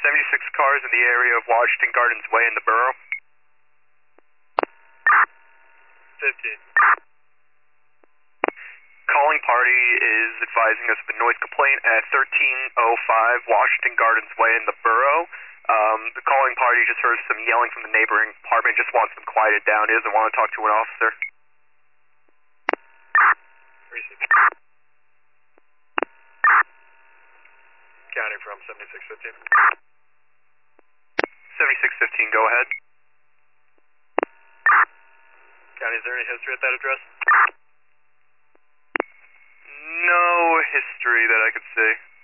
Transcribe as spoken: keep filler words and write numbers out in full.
seventy-six cars in the area of Washington Gardens Way in the borough. fifteen. Calling party is advising us of a noise complaint at thirteen oh five Washington Gardens Way in the borough. Um, the calling party just heard some yelling from the neighboring apartment, just wants them quieted down. He doesn't want to talk to an officer. Counting from seventy-six fifteen. seventy-six fifteen, go ahead. County, is there any history at that address? No history that I could see.